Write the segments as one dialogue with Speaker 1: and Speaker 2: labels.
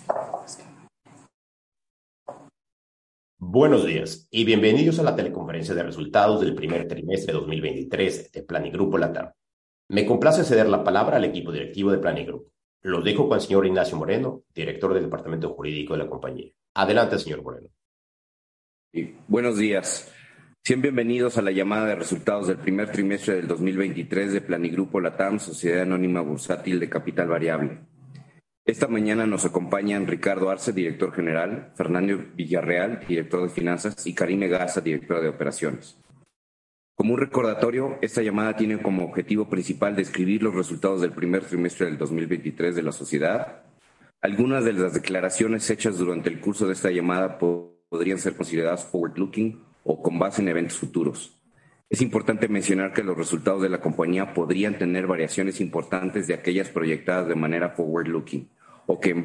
Speaker 1: Buenos días y bienvenidos a la teleconferencia de resultados del primer trimestre de 2023 de Planigrupo Latam. Me complace ceder la palabra al equipo directivo de Planigrupo. Lo dejo con el señor Ignacio Moreno, director del Departamento Jurídico de la compañía. Adelante, señor Moreno.
Speaker 2: Buenos días. Sean bienvenidos a la llamada de resultados del primer trimestre del 2023 de Planigrupo Latam, Sociedad Anónima Bursátil de Capital Variable. Esta mañana nos acompañan Ricardo Arce, director general, Fernando Villarreal, director de finanzas, y Karime Garza, directora de operaciones. Como un recordatorio, esta llamada tiene como objetivo principal describir los resultados del primer trimestre del 2023 de la sociedad. Algunas de las declaraciones hechas durante el curso de esta llamada podrían ser consideradas forward-looking o con base en eventos futuros. Es importante mencionar que los resultados de la compañía podrían tener variaciones importantes de aquellas proyectadas de manera forward-looking o que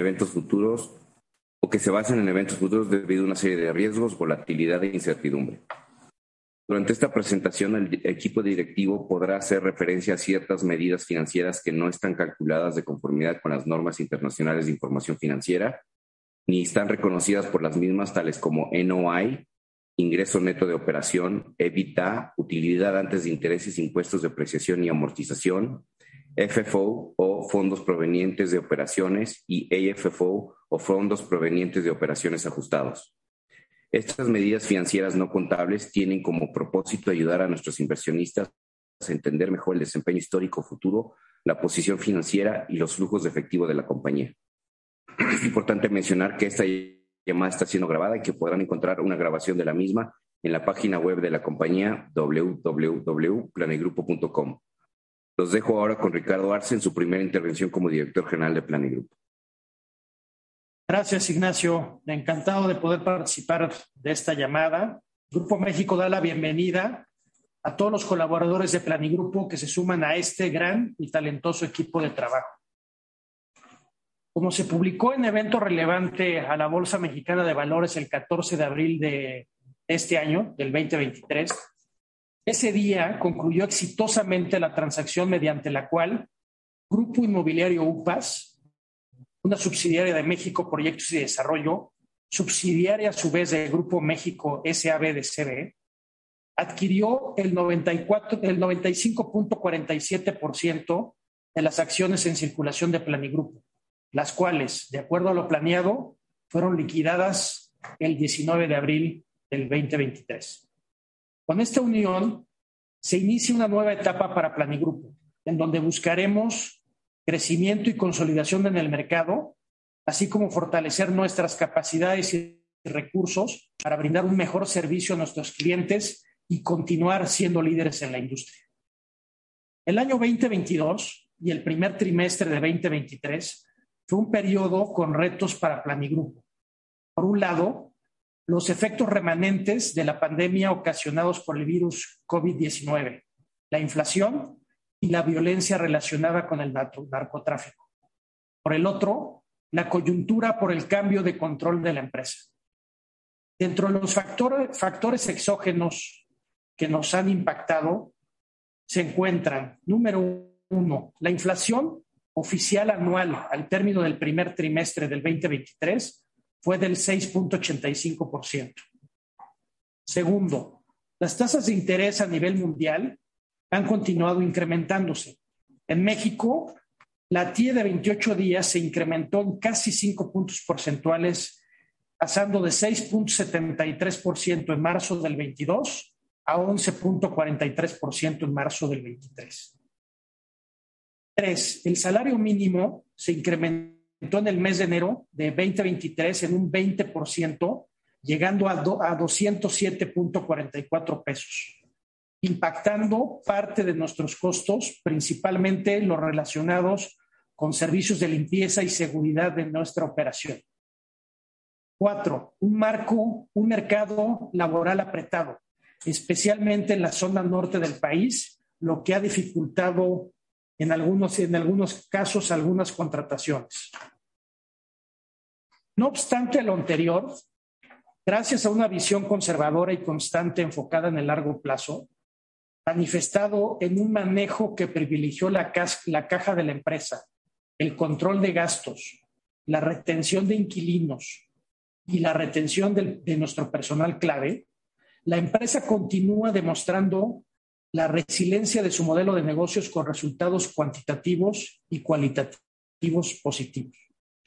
Speaker 2: se basen en eventos futuros debido a una serie de riesgos, volatilidad e incertidumbre. Durante esta presentación, el equipo directivo podrá hacer referencia a ciertas medidas financieras que no están calculadas de conformidad con las normas internacionales de información financiera, ni están reconocidas por las mismas, tales como NOI, ingreso neto de operación, EBITDA, utilidad antes de intereses, impuestos, depreciación y amortización, FFO o fondos provenientes de operaciones y AFFO o fondos provenientes de operaciones ajustados. Estas medidas financieras no contables tienen como propósito ayudar a nuestros inversionistas a entender mejor el desempeño histórico futuro, la posición financiera y los flujos de efectivo de la compañía. Es importante mencionar que esta llamada está siendo grabada y que podrán encontrar una grabación de la misma en la página web de la compañía www.planigrupo.com. Los dejo ahora con Ricardo Arce en su primera intervención como director general de Planigrupo.
Speaker 3: Gracias, Ignacio. Encantado de poder participar de esta llamada. Grupo México da la bienvenida a todos los colaboradores de Planigrupo que se suman a este gran y talentoso equipo de trabajo. Como se publicó en evento relevante a la Bolsa Mexicana de Valores el 14 de abril de este año, del 2023, ese día concluyó exitosamente la transacción mediante la cual Grupo Inmobiliario UPAS, una subsidiaria de México Proyectos y Desarrollo, subsidiaria a su vez del Grupo México SAB de CBE, adquirió el 95.47% de las acciones en circulación de Planigrupo, las cuales, de acuerdo a lo planeado, fueron liquidadas el 19 de abril del 2023. Con esta unión se inicia una nueva etapa para Planigrupo, en donde buscaremos crecimiento y consolidación en el mercado, así como fortalecer nuestras capacidades y recursos para brindar un mejor servicio a nuestros clientes y continuar siendo líderes en la industria. El año 2022 y el primer trimestre de 2023 fue un periodo con retos para Planigrupo. Por un lado, los efectos remanentes de la pandemia ocasionados por el virus COVID-19, la inflación y la violencia relacionada con el narcotráfico. Por el otro, la coyuntura por el cambio de control de la empresa. Dentro de los factores exógenos que nos han impactado se encuentran, número 1, la inflación oficial anual al término del primer trimestre del 2023 fue del 6.85%. Segundo, las tasas de interés a nivel mundial han continuado incrementándose. En México, la TIE de 28 días se incrementó en casi 5 puntos porcentuales, pasando de 6.73% en marzo del 22 a 11.43% en marzo del 23. 3. El salario mínimo se incrementó en el mes de enero de 2023 en un 20%, llegando a 207.44 pesos, impactando parte de nuestros costos, principalmente los relacionados con servicios de limpieza y seguridad de nuestra operación. 4. Un mercado laboral apretado, especialmente en la zona norte del país, lo que ha dificultado en algunos casos algunas contrataciones. No obstante lo anterior, gracias a una visión conservadora y constante enfocada en el largo plazo, manifestado en un manejo que privilegió la caja de la empresa, el control de gastos, la retención de inquilinos y la retención de nuestro personal clave, la empresa continúa demostrando la resiliencia de su modelo de negocios con resultados cuantitativos y cualitativos positivos.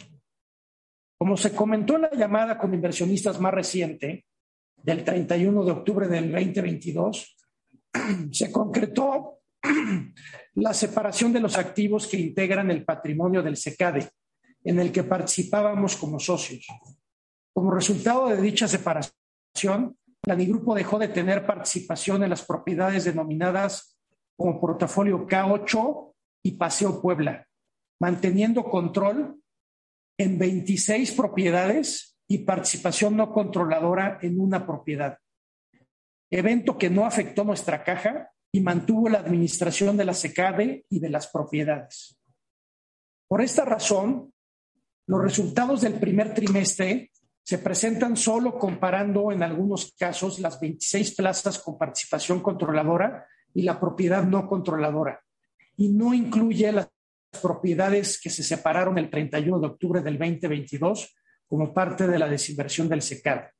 Speaker 3: Como se comentó en la llamada con inversionistas más reciente, del 31 de octubre del 2022, se concretó la separación de los activos que integran el patrimonio del SECADE, en el que participábamos como socios. Como resultado de dicha separación, Planigrupo dejó de tener participación en las propiedades denominadas como Portafolio K8 y Paseo Puebla, manteniendo control en 26 propiedades y participación no controladora en una propiedad. Evento que no afectó nuestra caja y mantuvo la administración de la SECADE y de las propiedades. Por esta razón, los resultados del primer trimestre se presentan solo comparando en algunos casos las 26 plazas con participación controladora y la propiedad no controladora, y no incluye las propiedades que se separaron el 31 de octubre del 2022 como parte de la desinversión del SECADE.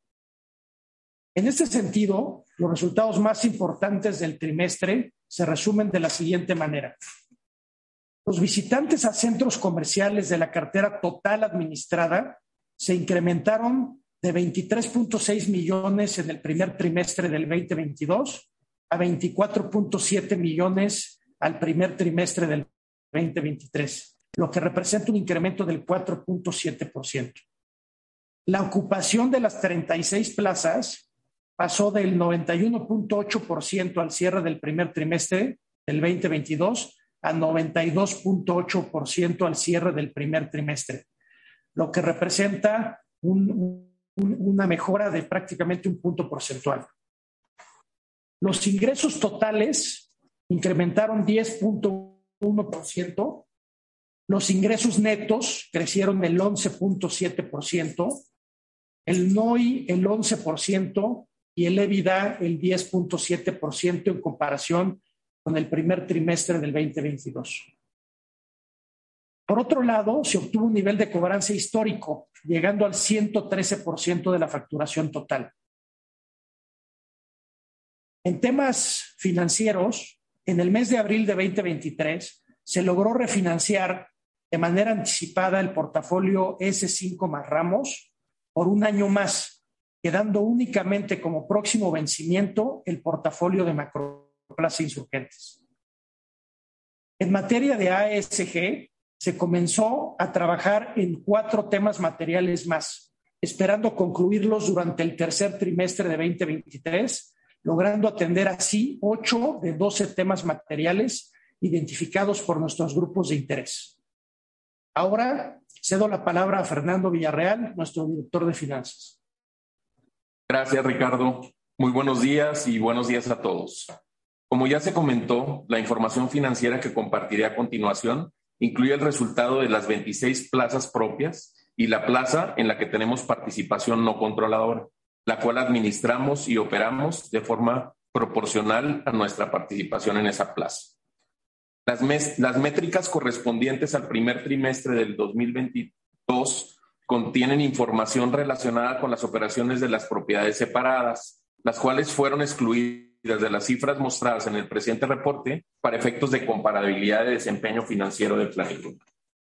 Speaker 3: En este sentido, los resultados más importantes del trimestre se resumen de la siguiente manera. Los visitantes a centros comerciales de la cartera total administrada se incrementaron de 23.6 millones en el primer trimestre del 2022 a 24.7 millones al primer trimestre del 2023, lo que representa un incremento del 4.7%. La ocupación de las 36 plazas pasó del 91.8% al cierre del primer trimestre del 2022 a 92.8% al cierre del primer trimestre, lo que representa una mejora de prácticamente un punto porcentual. Los ingresos totales incrementaron 10.1%, los ingresos netos crecieron el 11.7%, el NOI el 11% y el EBITDA el 10.7% en comparación con el primer trimestre del 2022. Por otro lado, se obtuvo un nivel de cobranza histórico, llegando al 113% de la facturación total. En temas financieros, en el mes de abril de 2023, se logró refinanciar de manera anticipada el portafolio S5 más Ramos por un año más, quedando únicamente como próximo vencimiento el portafolio de Macroplaza Insurgentes. En materia de ASG, se comenzó a trabajar en 4 temas materiales más, esperando concluirlos durante el tercer trimestre de 2023, logrando atender así 8 de 12 temas materiales identificados por nuestros grupos de interés. Ahora cedo la palabra a Fernando Villarreal, nuestro director de finanzas.
Speaker 4: Gracias, Ricardo. Muy buenos días y buenos días a todos. Como ya se comentó, la información financiera que compartiré a continuación incluye el resultado de las 26 plazas propias y la plaza en la que tenemos participación no controladora, la cual administramos y operamos de forma proporcional a nuestra participación en esa plaza. Las métricas correspondientes al primer trimestre del 2022 contienen información relacionada con las operaciones de las propiedades separadas, las cuales fueron excluidas de las cifras mostradas en el presente reporte para efectos de comparabilidad de desempeño financiero del Planigrupo.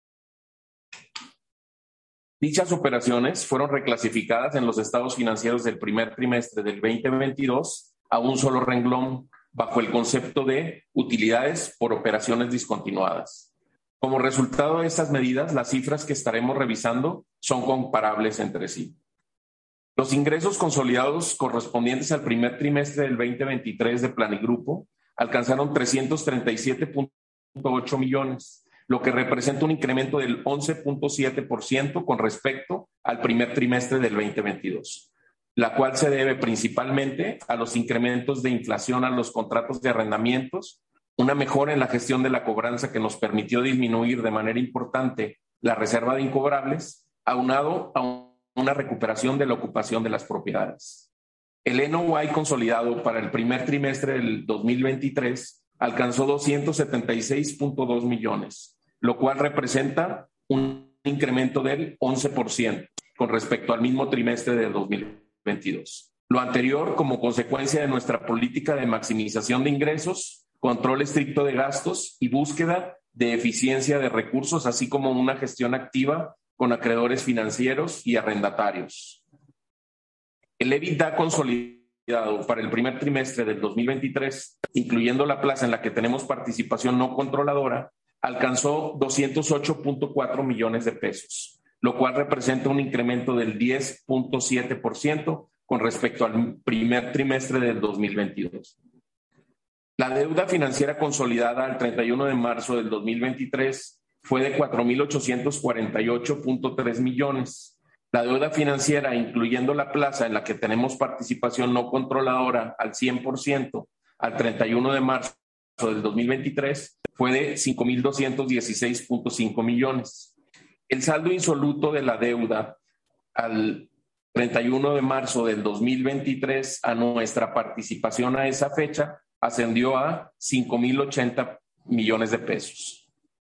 Speaker 4: Dichas operaciones fueron reclasificadas en los estados financieros del primer trimestre del 2022 a un solo renglón bajo el concepto de utilidades por operaciones discontinuadas. Como resultado de estas medidas, las cifras que estaremos revisando son comparables entre sí. Los ingresos consolidados correspondientes al primer trimestre del 2023 de Planigrupo alcanzaron 337.8 millones, lo que representa un incremento del 11.7% con respecto al primer trimestre del 2022, la cual se debe principalmente a los incrementos de inflación a los contratos de arrendamientos, una mejora en la gestión de la cobranza que nos permitió disminuir de manera importante la reserva de incobrables, aunado a una recuperación de la ocupación de las propiedades. El NOI consolidado para el primer trimestre del 2023 alcanzó 276.2 millones, lo cual representa una incremento del 11% con respecto al mismo trimestre de 2022. Lo anterior como consecuencia de nuestra política de maximización de ingresos, control estricto de gastos y búsqueda de eficiencia de recursos, así como una gestión activa con acreedores financieros y arrendatarios. El EBITDA consolidado para el primer trimestre del 2023, incluyendo la plaza en la que tenemos participación no controladora, alcanzó 208.4 millones de pesos, lo cual representa un incremento del 10.7% con respecto al primer trimestre del 2022. La deuda financiera consolidada al 31 de marzo del 2023 fue de 4.848.3 millones. La deuda financiera, incluyendo la plaza en la que tenemos participación no controladora al 100%, al 31 de marzo del 2023, fue de 5.216.5 millones. El saldo insoluto de la deuda al 31 de marzo del 2023 a nuestra participación a esa fecha ascendió a 5.080 millones de pesos.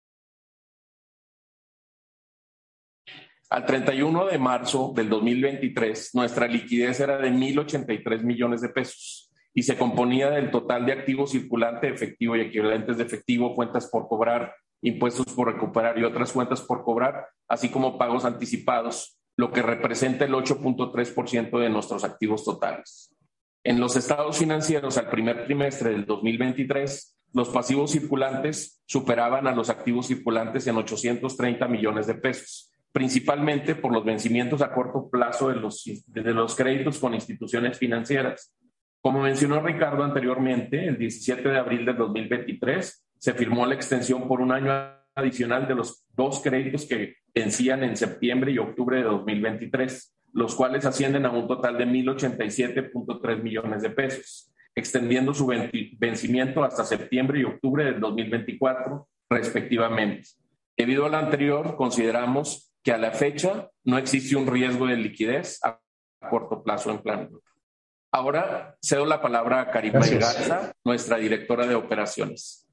Speaker 4: Al 31 de marzo del 2023, nuestra liquidez era de 1.083 millones de pesos y se componía del total de activo circulante, efectivo y equivalentes de efectivo, cuentas por cobrar, impuestos por recuperar y otras cuentas por cobrar, así como pagos anticipados, lo que representa el 8.3% de nuestros activos totales. En los estados financieros al primer trimestre del 2023, los pasivos circulantes superaban a los activos circulantes en 830 millones de pesos, principalmente por los vencimientos a corto plazo de los créditos con instituciones financieras. Como mencionó Ricardo anteriormente, el 17 de abril del 2023 se firmó la extensión por un año adicional de los dos créditos que vencían en septiembre y octubre de 2023, los cuales ascienden a un total de 1.087.3 millones de pesos, extendiendo su vencimiento hasta septiembre y octubre del 2024, respectivamente. Debido a lo anterior, consideramos que a la fecha no existe un riesgo de liquidez a corto plazo en Planigroup. Ahora cedo la palabra a Karimay Garza, nuestra directora de operaciones.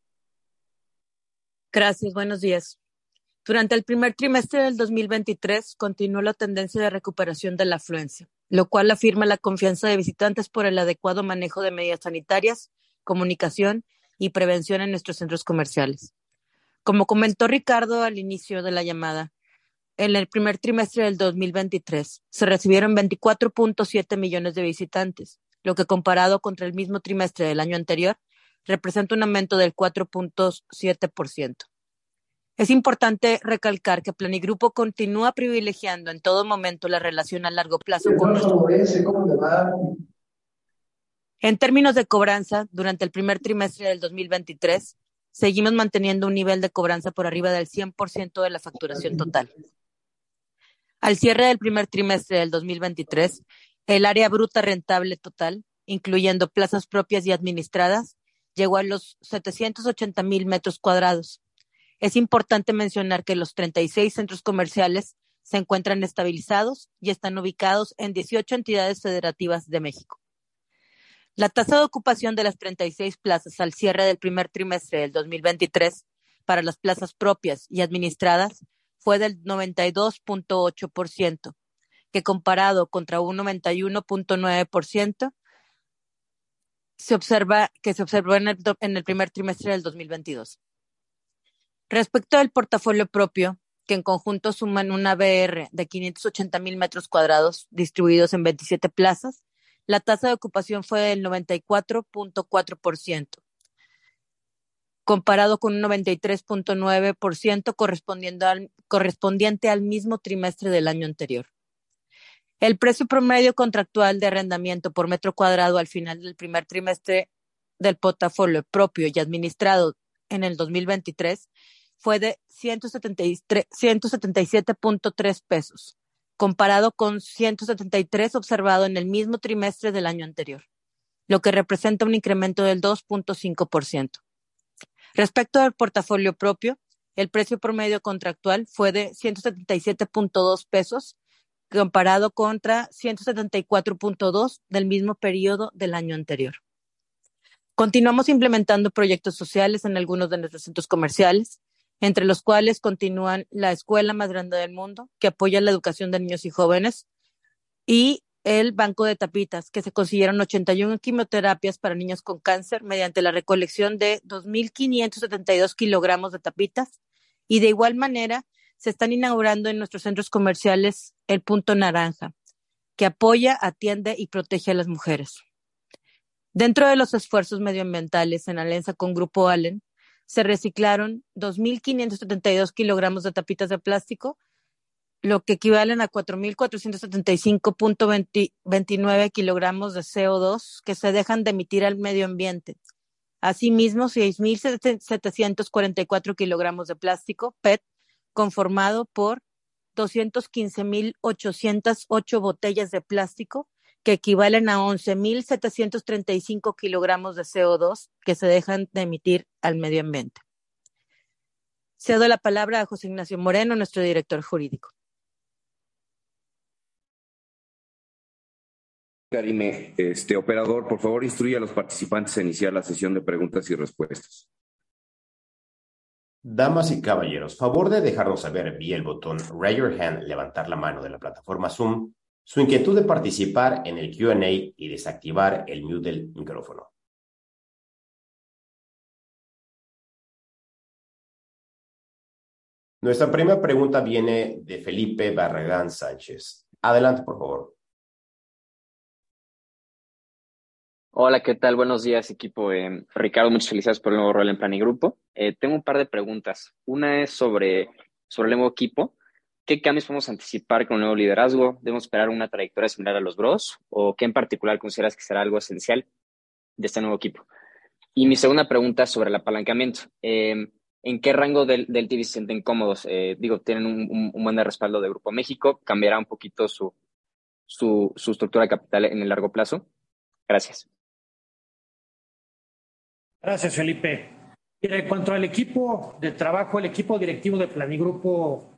Speaker 5: Gracias, buenos días. Durante el primer trimestre del 2023 continuó la tendencia de recuperación de la afluencia, lo cual afirma la confianza de visitantes por el adecuado manejo de medidas sanitarias, comunicación y prevención en nuestros centros comerciales. Como comentó Ricardo al inicio de la llamada, en el primer trimestre del 2023 se recibieron 24.7 millones de visitantes, lo que comparado contra el mismo trimestre del año anterior representa un aumento del 4.7%. Es importante recalcar que Planigrupo continúa privilegiando en todo momento la relación a largo plazo con nuestro. En términos de cobranza, durante el primer trimestre del 2023, seguimos manteniendo un nivel de cobranza por arriba del 100% de la facturación total. Al cierre del primer trimestre del 2023, el área bruta rentable total, incluyendo plazas propias y administradas, llegó a los 780,000 metros cuadrados. Es importante mencionar que los 36 centros comerciales se encuentran estabilizados y están ubicados en 18 entidades federativas de México. La tasa de ocupación de las 36 plazas al cierre del primer trimestre del 2023 para las plazas propias y administradas fue del 92.8%, que comparado contra un 91.9% se observó en el primer trimestre del 2022. Respecto al portafolio propio, que en conjunto suman una ABR de 580,000 metros cuadrados distribuidos en 27 plazas, la tasa de ocupación fue del 94.4%, comparado con un 93.9% correspondiente al mismo trimestre del año anterior. El precio promedio contractual de arrendamiento por metro cuadrado al final del primer trimestre del portafolio propio y administrado en el 2023 fue de 177.3 pesos, comparado con 173 observado en el mismo trimestre del año anterior, lo que representa un incremento del 2.5%. Respecto al portafolio propio, el precio promedio contractual fue de 177.2 pesos, comparado contra 174.2 del mismo periodo del año anterior. Continuamos implementando proyectos sociales en algunos de nuestros centros comerciales. entre los cuales continúan la escuela más grande del mundo, que apoya la educación de niños y jóvenes, y el Banco de Tapitas, que se consiguieron 81 quimioterapias para niños con cáncer mediante la recolección de 2.572 kilogramos de tapitas. Y de igual manera, se están inaugurando en nuestros centros comerciales el Punto Naranja, que apoya, atiende y protege a las mujeres. Dentro de los esfuerzos medioambientales en alianza con Grupo Allen, se reciclaron 2.572 kilogramos de tapitas de plástico, lo que equivalen a 4.475.29 kilogramos de CO2 que se dejan de emitir al medio ambiente. Asimismo, 6.744 kilogramos de plástico PET, conformado por 215.808 botellas de plástico, que equivalen a 11.735 kilogramos de CO2 que se dejan de emitir al medio ambiente. Cedo la palabra a José Ignacio Moreno, nuestro director jurídico.
Speaker 2: Karime, operador, por favor, instruye a los participantes a iniciar la sesión de preguntas y respuestas.
Speaker 1: Damas y caballeros, favor de dejarnos saber vía el botón Raise Your Hand, levantar la mano de la plataforma Zoom, su inquietud de participar en el Q&A y desactivar el mute del micrófono. Nuestra primera pregunta viene de Felipe Barragán Sánchez. Adelante, por favor.
Speaker 6: Hola, ¿qué tal? Buenos días, equipo. Ricardo, muchas felicidades por el nuevo rol en Planigrupo. Tengo un par de preguntas. Una es sobre el nuevo equipo. ¿Qué cambios podemos anticipar con el nuevo liderazgo? ¿Debemos esperar una trayectoria similar a los Bros? ¿O qué en particular consideras que será algo esencial de este nuevo equipo? Y mi segunda pregunta es sobre el apalancamiento. ¿En qué rango del TIV se sienten cómodos? Tienen un buen respaldo de Grupo México. ¿Cambiará un poquito su estructura de capital en el largo plazo? Gracias.
Speaker 3: Gracias, Felipe. Mira, en cuanto al equipo de trabajo, el equipo directivo de Planigrupo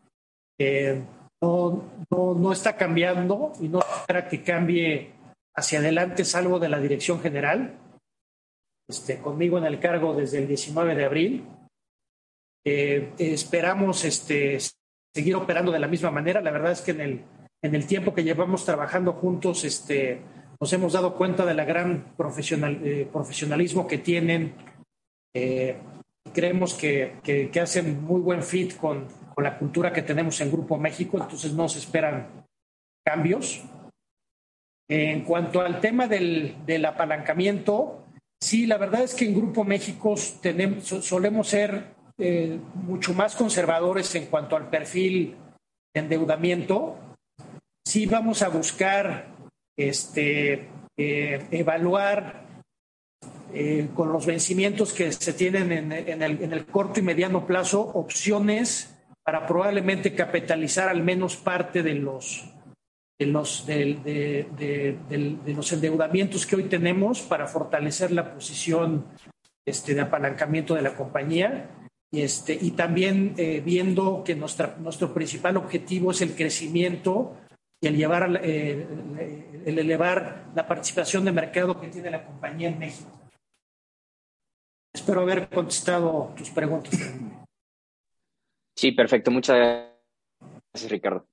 Speaker 3: no está cambiando y no espera que cambie hacia adelante, salvo de la dirección general. Conmigo en el cargo desde el 19 de abril. Esperamos seguir operando de la misma manera. La verdad es que en el tiempo que llevamos trabajando juntos, nos hemos dado cuenta de la gran profesionalismo que tienen. Creemos que hacen muy buen fit con la cultura que tenemos en Grupo México, entonces no se esperan cambios. En cuanto al tema del apalancamiento, sí, la verdad es que en Grupo México solemos ser mucho más conservadores en cuanto al perfil de endeudamiento. Sí vamos a buscar evaluar con los vencimientos que se tienen en el corto y mediano plazo opciones para probablemente capitalizar al menos parte de los endeudamientos que hoy tenemos para fortalecer la posición de apalancamiento de la compañía y también viendo que nuestro principal objetivo es el crecimiento y el elevar la participación de mercado que tiene la compañía en México. Espero haber contestado tus preguntas.
Speaker 6: Sí, perfecto. Muchas gracias, Ricardo.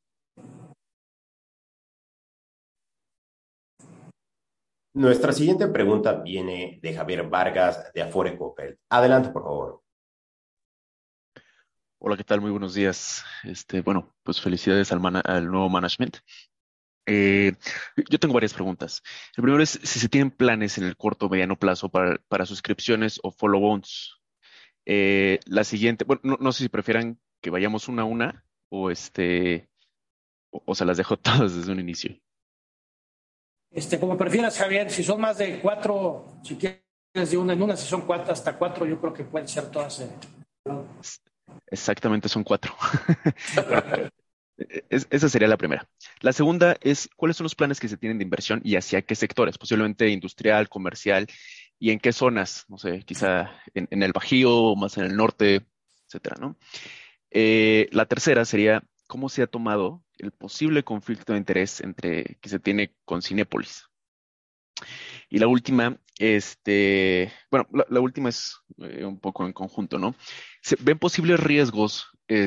Speaker 1: Nuestra siguiente pregunta viene de Javier Vargas de Afore Coppel. Adelante, por favor.
Speaker 7: Hola, ¿qué tal? Muy buenos días. Bueno, pues felicidades al nuevo management. Yo tengo varias preguntas. El primero es si se tienen planes en el corto o mediano plazo para suscripciones o follow-ons. La siguiente, bueno, no sé si prefieran que vayamos una a una o o se las dejo todas desde un inicio.
Speaker 3: Como prefieras, Javier, si son más de 4, si quieres de una en una, si son 4 hasta 4, yo creo que pueden ser todas.
Speaker 7: Exactamente, son 4. Esa sería la primera. La segunda es, ¿cuáles son los planes que se tienen de inversión y hacia qué sectores? Posiblemente industrial, comercial, y en qué zonas, no sé, quizá en el Bajío, más en el norte, etcétera, ¿no? La tercera sería, ¿cómo se ha tomado el posible conflicto de interés que se tiene con Cinépolis? Y la última, bueno, la última es un poco en conjunto, ¿no? ¿Ven posibles riesgos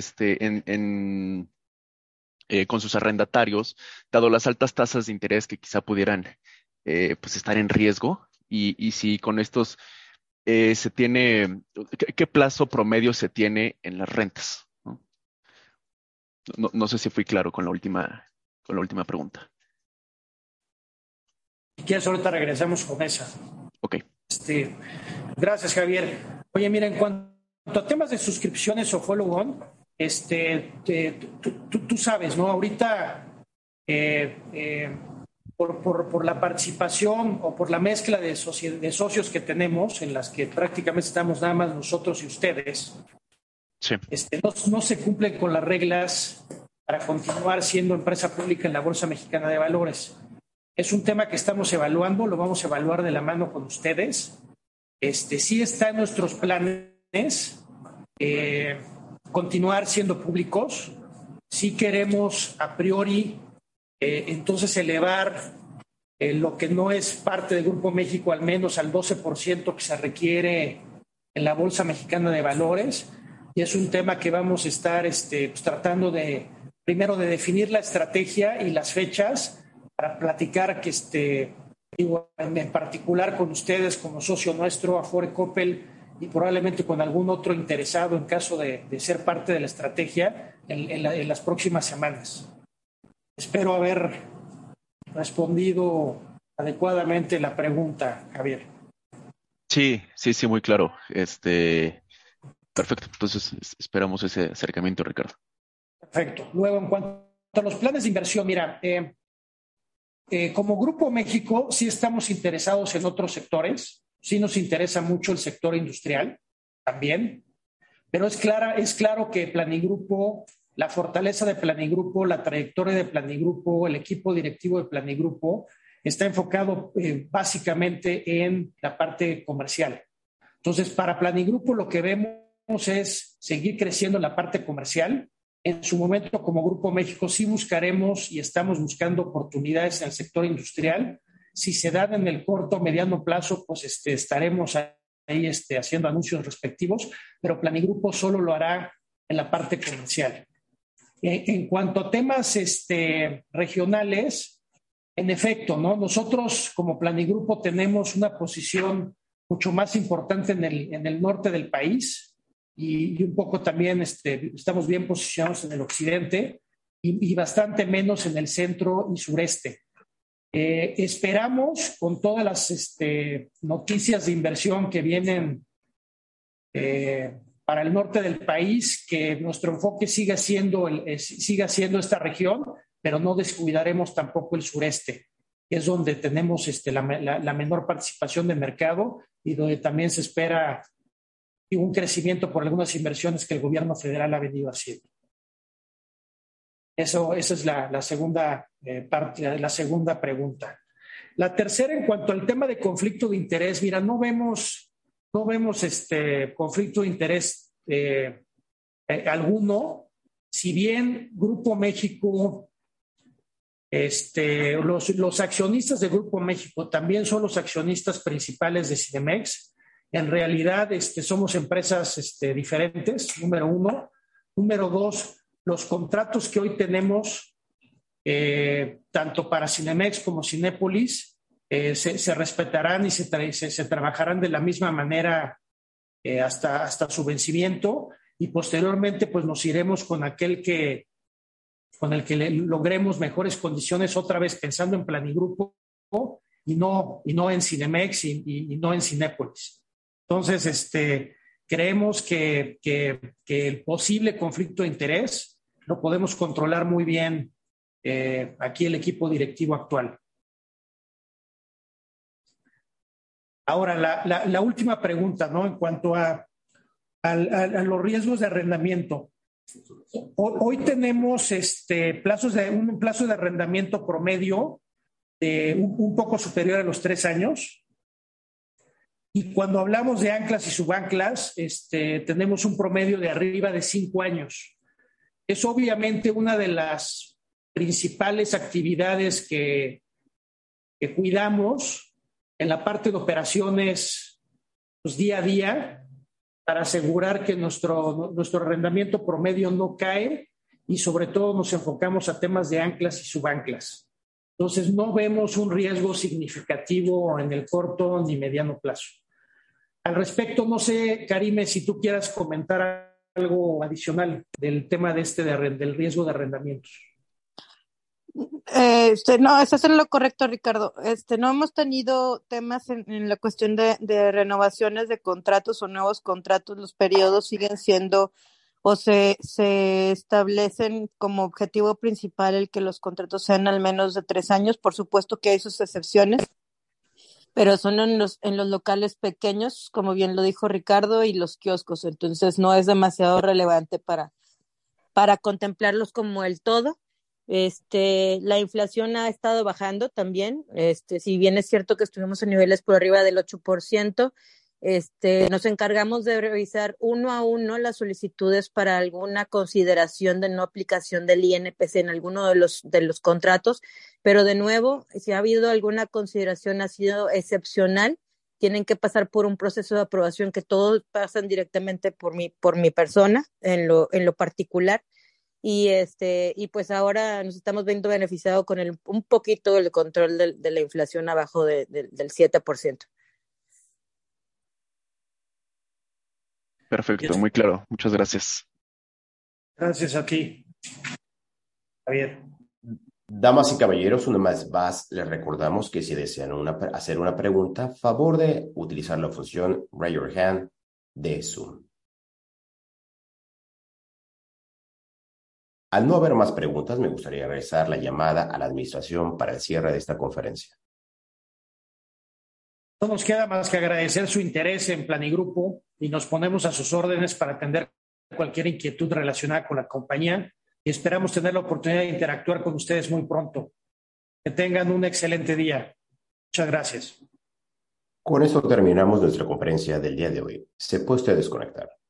Speaker 7: con sus arrendatarios, dado las altas tasas de interés que quizá pudieran pues estar en riesgo? Y si con estos se tiene, ¿qué plazo promedio se tiene en las rentas? ¿No? No sé si fui claro con la última pregunta.
Speaker 3: Si quieres, ahorita regresamos con esa.
Speaker 7: Ok.
Speaker 3: Gracias, Javier. Oye, mira, en cuanto a temas de suscripciones o follow-on, tú sabes, ¿no? Ahorita, por la participación o por la mezcla de socios que tenemos, en las que prácticamente estamos nada más nosotros y ustedes,
Speaker 7: sí.
Speaker 3: No se cumplen con las reglas para continuar siendo empresa pública en la Bolsa Mexicana de Valores. Es un tema que estamos evaluando, lo vamos a evaluar de la mano con ustedes. Sí está en nuestros planes continuar siendo públicos. Sí queremos a priori entonces elevar lo que no es parte del Grupo México al menos al 12% que se requiere en la Bolsa Mexicana de Valores. Y es un tema que vamos a estar pues, tratando primero de definir la estrategia y las fechas para platicar que en particular con ustedes como socio nuestro, Afore Coppel, y probablemente con algún otro interesado en caso de ser parte de la estrategia en las próximas semanas. Espero haber respondido adecuadamente la pregunta, Javier.
Speaker 7: Sí, muy claro. Perfecto. Entonces esperamos ese acercamiento, Ricardo.
Speaker 3: Perfecto. Luego, en cuanto a los planes de inversión, mira, como Grupo México sí estamos interesados en otros sectores, sí nos interesa mucho el sector industrial también, pero es claro que Planigrupo, la fortaleza de Planigrupo, la trayectoria de Planigrupo, el equipo directivo de Planigrupo está enfocado básicamente en la parte comercial. Entonces, para Planigrupo lo que vemos es seguir creciendo en la parte comercial. En su momento, como Grupo México, sí buscaremos y estamos buscando oportunidades en el sector industrial. Si se dan en el corto o mediano plazo, pues estaremos ahí haciendo anuncios respectivos, pero Planigrupo solo lo hará en la parte comercial. En cuanto a temas regionales, en efecto, ¿no? Nosotros como Planigrupo tenemos una posición mucho más importante en el norte del país. Y un poco también estamos bien posicionados en el occidente y bastante menos en el centro y sureste. Esperamos, con todas las noticias de inversión que vienen para el norte del país, que nuestro enfoque siga siendo esta región, pero no descuidaremos tampoco el sureste, que es donde tenemos la menor participación de mercado y donde también se espera un crecimiento por algunas inversiones que el gobierno federal ha venido haciendo. Esa es la segunda parte, la segunda pregunta. La tercera, en cuanto al tema de conflicto de interés, mira, no vemos conflicto de interés alguno. Si bien Grupo México, los accionistas de Grupo México también son los accionistas principales de Cinemex. En realidad, somos empresas diferentes, número uno. Número dos, los contratos que hoy tenemos, tanto para Cinemex como Cinépolis, se respetarán y se trabajarán de la misma manera hasta su vencimiento, y posteriormente pues nos iremos con el que logremos mejores condiciones, otra vez pensando en Planigrupo y no en Cinemex y no en Cinépolis. Entonces, creemos que el posible conflicto de interés lo podemos controlar muy bien aquí el equipo directivo actual. Ahora, la última pregunta, ¿no? En cuanto a los riesgos de arrendamiento. Hoy tenemos un plazo de arrendamiento promedio de un poco superior a los 3 años. Y cuando hablamos de anclas y subanclas, tenemos un promedio de arriba de 5 años. Es obviamente una de las principales actividades que cuidamos en la parte de operaciones pues, día a día para asegurar que nuestro arrendamiento promedio no cae y sobre todo nos enfocamos a temas de anclas y subanclas. Entonces no vemos un riesgo significativo en el corto ni mediano plazo. Al respecto, no sé, Karime, si tú quieras comentar algo adicional del tema del riesgo de arrendamientos.
Speaker 5: No, estás en lo correcto, Ricardo. No hemos tenido temas en la cuestión de renovaciones de contratos o nuevos contratos. Los periodos siguen siendo o se establecen como objetivo principal el que los contratos sean al menos de 3 años. Por supuesto que hay sus excepciones, pero son en los locales pequeños, como bien lo dijo Ricardo, y los kioscos. Entonces no es demasiado relevante para contemplarlos como el todo. La inflación ha estado bajando también, si bien es cierto que estuvimos en niveles por arriba del 8%, nos encargamos de revisar uno a uno las solicitudes para alguna consideración de no aplicación del INPC en alguno de los contratos, pero de nuevo, si ha habido alguna consideración ha sido excepcional, tienen que pasar por un proceso de aprobación que todos pasan directamente por mi persona en lo particular. Y pues ahora nos estamos viendo beneficiados con un poquito el control de la inflación abajo del 7%.
Speaker 7: Perfecto, muy claro. Muchas gracias.
Speaker 3: Gracias a ti, Javier.
Speaker 1: Damas y caballeros, una vez más les recordamos que si desean hacer una pregunta, favor de utilizar la función Raise Your Hand de Zoom. Al no haber más preguntas, me gustaría regresar la llamada a la administración para el cierre de esta conferencia.
Speaker 3: No nos queda más que agradecer su interés en Planigrupo y nos ponemos a sus órdenes para atender cualquier inquietud relacionada con la compañía y esperamos tener la oportunidad de interactuar con ustedes muy pronto. Que tengan un excelente día. Muchas gracias.
Speaker 1: Con esto terminamos nuestra conferencia del día de hoy. Se puede usted desconectar.